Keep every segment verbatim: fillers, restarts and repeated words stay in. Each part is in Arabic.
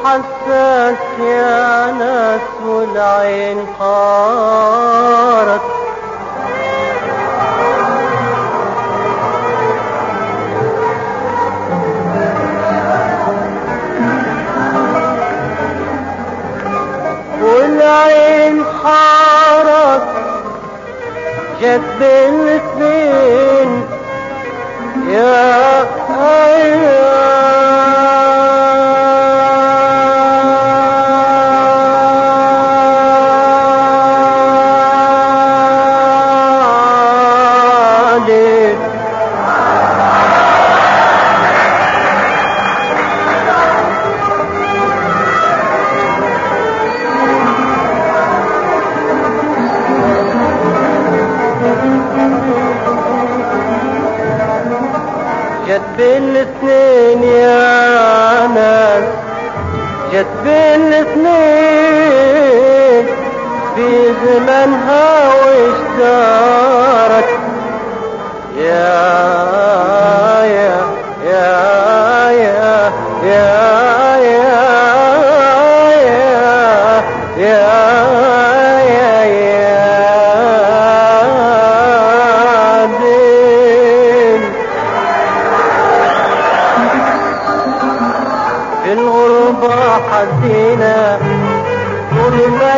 حساس يا ناس والعين حارت، والعين حارت جت بالاثنين يا جت بالاثنين يا ناس، جت بالاثنين في زمنها واشتارت يا يا يا يا يا يا يا حزينة طول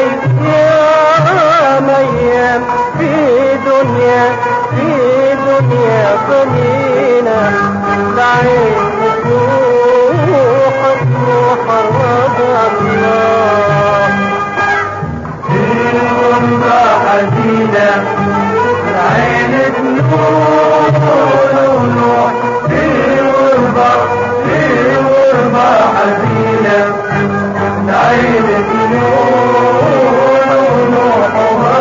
أيام أيام في دنيا في دنيا بنينا، العين تروح تروح رضا الله. في الغربة حزينة العين تروح ونروح، في الغربة في الغربة حزينة العين تروح ونروح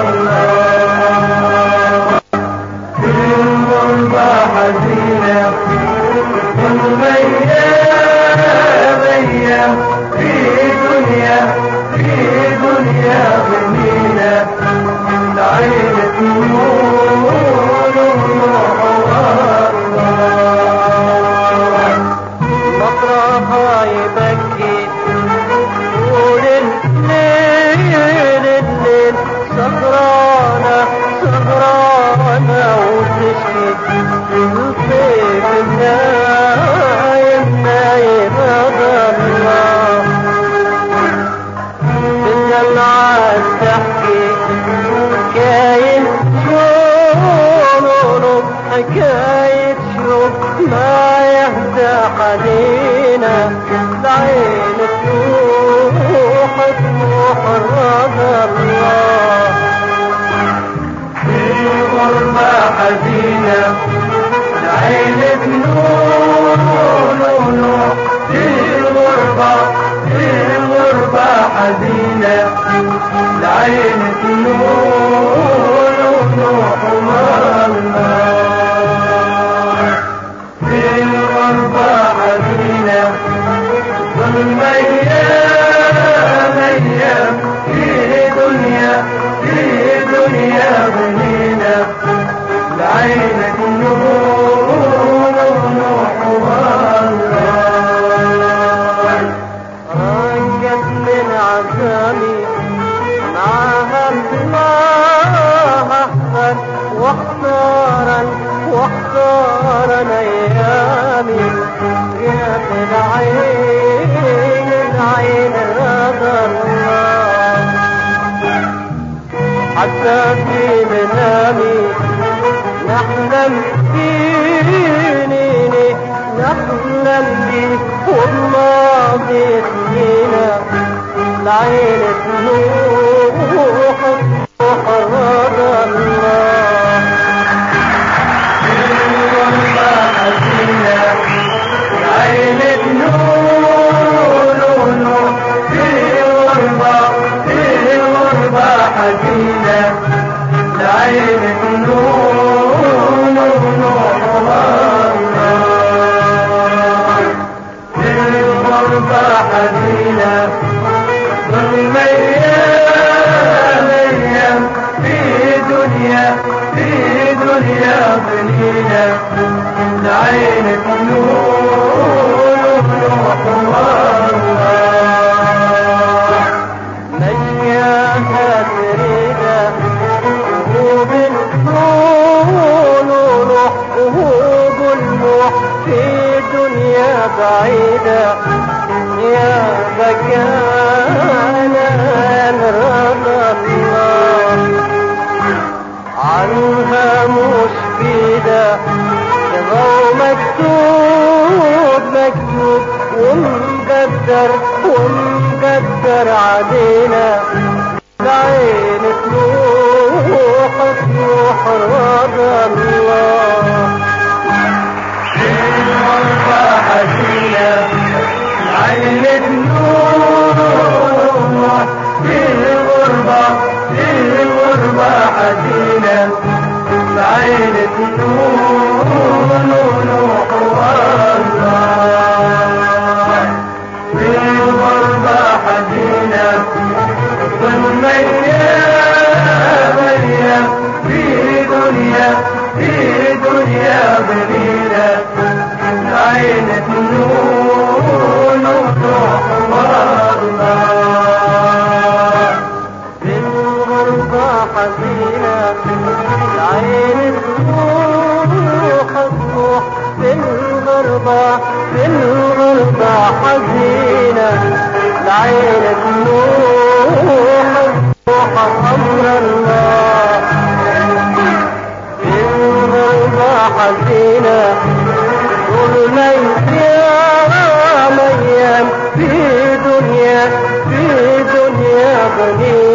في الغربة حزينة والأيام أيام في دنيا في دنيا بنينا، العين تروح ونروح مطرحها يبكي طول الليل، الليل سهرانة سهرانة وتشكي الطيف النايم نايم هذا الله. بالليل عاد تحكي حكاية شلون حكاية شلون ما يهدى حنينا، العين تروح تروح رضا الله. في الغربة حزينة العين تروح ونروح، في الغربة في الغربة حزينة العين تروح ونروح في الغربة حزينة والأيام أيام في دنيا في دنيا بنينا، العين تروح ونروح رجت من عزامي معاها الله أحسن واختارا واختارا أيامي، جات العين العين رضا الله. حتى في منامي نحلم فيني نحلم بيه والماضي سنينا، العين تروح تروح رضا الله. في الغربة حزينة العين تروح ونروح، في الغربة في الغربة حزينة العين تروح ونروح في الغربة حزينة والأيام أيام في دنيا في دنيا بنينا، العين تروح ونروح بعيدة يا مكانا رضا الله عنها مش بيدة ومكتوب مكتوب ومقدر ومقدر علينا العين تروح تروح رضا الله الغربة حزينة العين تروح في الغربة في الغربة حزينة العين تروح نوح والله في الغربة حزينة والميام أيام في دنيا في دنيا بليلة العين تنون وتروح والله في الغربة حزينة العين تروح تروح في الغربة في الغربة حزينة العين تروح تروح أمر الله في الغربة حزينة والأيام أيام في دنيا في دنيا بني